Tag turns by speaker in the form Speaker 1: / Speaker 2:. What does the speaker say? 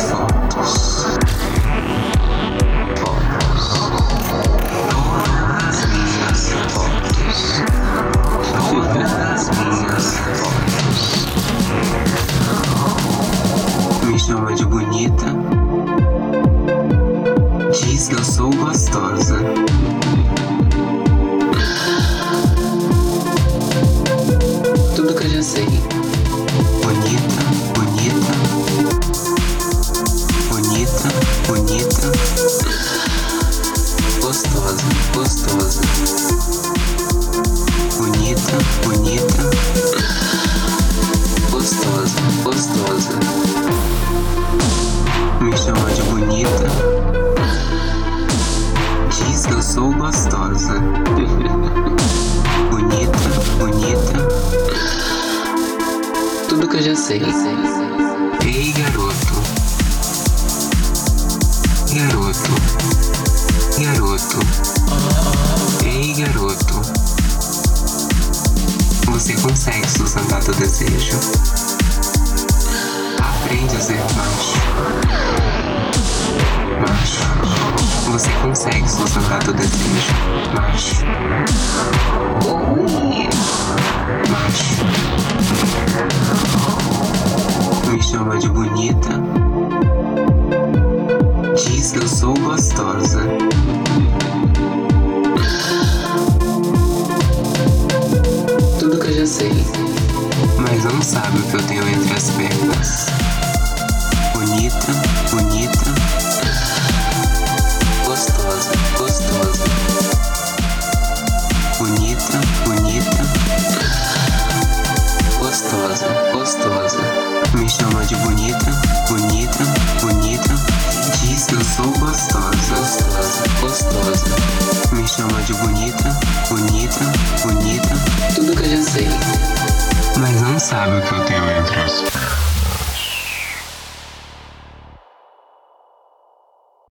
Speaker 1: fotos. Todas as minhas fotos. Todas as minhas fotos. Me chama de bonita. Diz que eu sou gostosa. Tudo que eu já sei. Bonita, bonita. Bonita, bonita. Gostosa, gostosa. Bonita, bonita. Gostosa, gostosa. Me chama de bonita. Diz que eu sou gostosa. Bonita, bonita. Tudo que eu já sei. Ei, garoto. Garoto. Garoto. Ei, garoto. Você consegue sustentar teu desejo. Aprende a ser macho. Macho. Você consegue sustentar teu desejo. Macho. Macho. Me chama de bonita. Diz que eu sou gostosa. Tudo que eu já sei. Mas não sabe o que eu tenho entre as pernas.